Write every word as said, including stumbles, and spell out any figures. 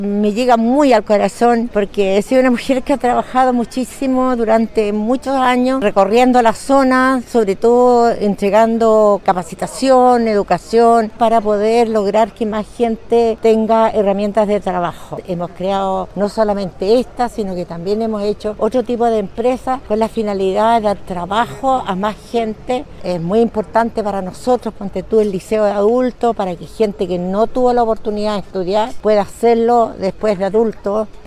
Me llega muy al corazón porque he sido una mujer que ha trabajado muchísimo durante muchos años, recorriendo la zona, sobre todo entregando capacitación, educación, para poder lograr que más gente tenga herramientas de trabajo. Hemos creado no solamente esta, sino que también hemos hecho otro tipo de empresas con la finalidad de dar trabajo a más gente. Es muy importante para nosotros, ponte tú el liceo de adultos, para que gente que no tuvo la oportunidad de estudiar pueda hacerlo después de adulto.